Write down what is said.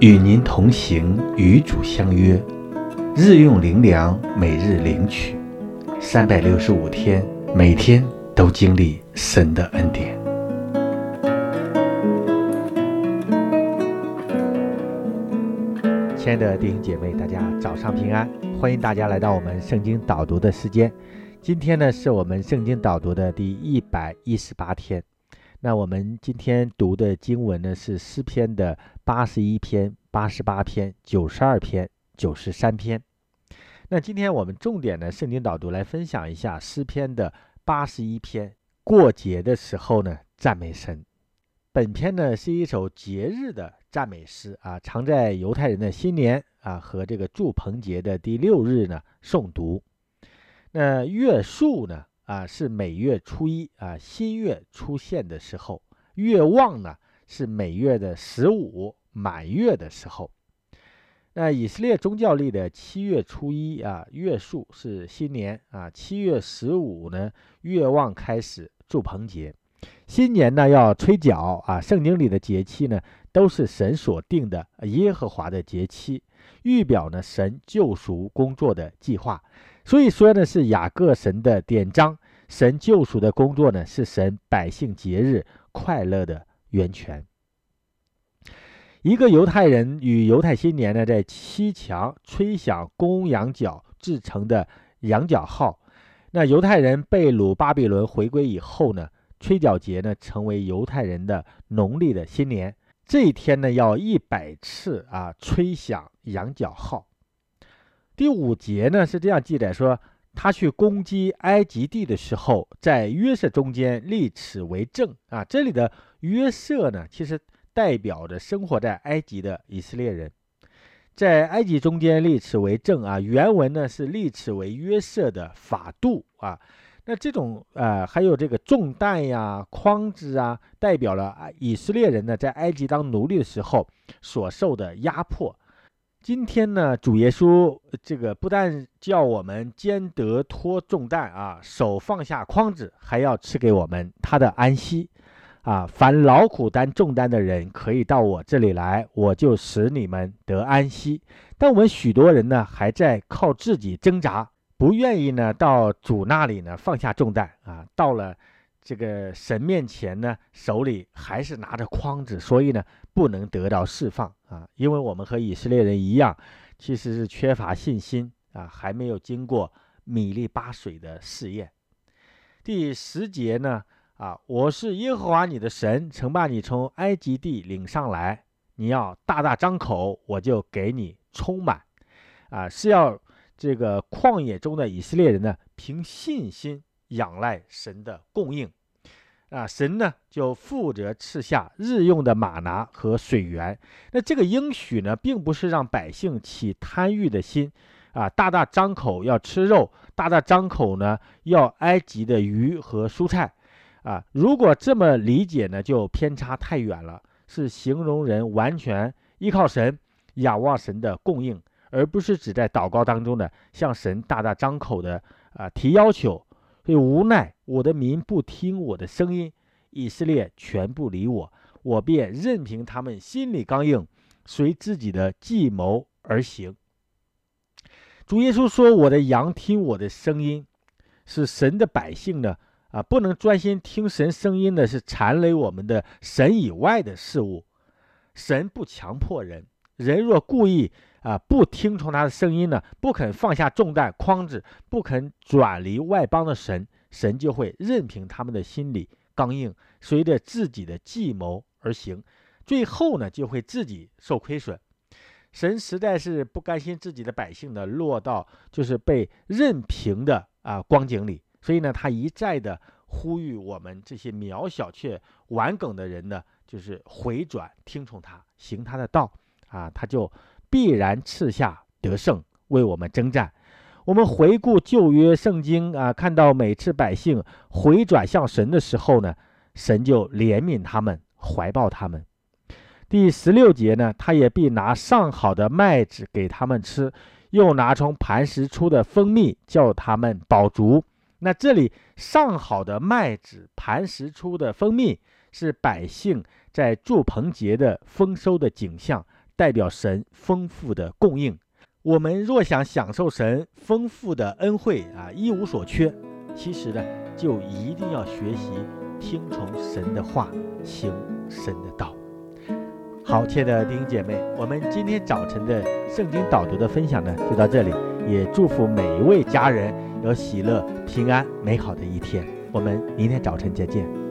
与您同行，与主相约，日用灵粮，每日领取，365天，每天都经历神的恩典。亲爱的弟兄姐妹，大家早上平安，欢迎大家来到我们圣经导读的时间。今天呢，是我们圣经导读的第118天。那我们今天读的经文呢，是诗篇的81篇、88篇、92篇、93篇。那今天我们重点呢，圣经导读来分享一下诗篇的81篇，过节的时候呢，赞美神。本篇呢是一首节日的赞美诗啊，常在犹太人的新年啊和这个住棚节的第6日呢诵读。那月数呢是每月初一新月出现的时候，月望呢是每月的15满月的时候。那以色列宗教历的7月初一月数是新年7月15呢月望开始住棚节。新年呢要吹角圣经里的节期呢都是神所定的耶和华的节期，预表呢神救赎工作的计划。所以说呢是雅各神的典章，神救赎的工作呢是神百姓节日快乐的源泉。一个犹太人与犹太新年呢在七墙吹响公羊角制成的羊角号。那犹太人被掳巴比伦回归以后呢，吹角节呢成为犹太人的农历的新年。这一天呢要100次吹响羊角号。第5节呢是这样记载说，他去攻击埃及地的时候，在约瑟中间立此为证这里的约瑟呢其实代表着生活在埃及的以色列人，在埃及中间立此为证原文呢是立此为约瑟的法度那这种还有这个重担筐子代表了以色列人呢在埃及当奴隶的时候所受的压迫。今天呢主耶稣这个不但叫我们肩得脱重担手放下筐子，还要赐给我们他的安息凡劳苦担重担的人可以到我这里来，我就使你们得安息。但我们许多人呢还在靠自己挣扎，不愿意呢到主那里呢放下重担到了这个神面前呢手里还是拿着筐子，所以呢不能得到释放因为我们和以色列人一样，其实是缺乏信心还没有经过米利巴水的试验。第10节呢我是耶和华你的神，曾把你从埃及地领上来，你要大大张口，我就给你充满是要这个旷野中的以色列人呢凭信心仰赖神的供应神呢就负责赐下日用的玛拿和水源。那这个应许呢并不是让百姓起贪欲的心大大张口要吃肉，大大张口呢要埃及的鱼和蔬菜如果这么理解呢就偏差太远了，是形容人完全依靠神，仰望神的供应，而不是只在祷告当中呢向神大大张口的提要求。所以无奈我的民不听我的声音，以色列全不理我，我便任凭他们心里刚硬，随自己的计谋而行。主耶稣说，我的羊听我的声音。是神的百姓呢不能专心听神声音的是缠累我们的神以外的事物。神不强迫人，人若故意不听从他的声音呢，不肯放下重担筐子，不肯转离外邦的神，神就会任凭他们的心里刚硬，随着自己的计谋而行，最后呢就会自己受亏损。神实在是不甘心自己的百姓呢落到就是被任凭的光景里，所以呢他一再的呼吁我们这些渺小却顽梗的人呢，就是回转听从他，行他的道他就必然赐下得胜，为我们征战。我们回顾旧约圣经看到每次百姓回转向神的时候呢，神就怜悯他们，怀抱他们。第16节呢，他也必拿上好的麦子给他们吃，又拿从磐石出的蜂蜜叫他们饱足。那这里上好的麦子，磐石出的蜂蜜，是百姓在住棚节的丰收的景象， 代表神丰富的供应。我们若想享受神丰富的恩惠一无所缺，其实呢，就一定要学习听从神的话，行神的道。好，亲爱的弟兄姐妹，我们今天早晨的圣经导读的分享呢，就到这里。也祝福每一位家人有喜乐、平安、美好的一天。我们明天早晨再见。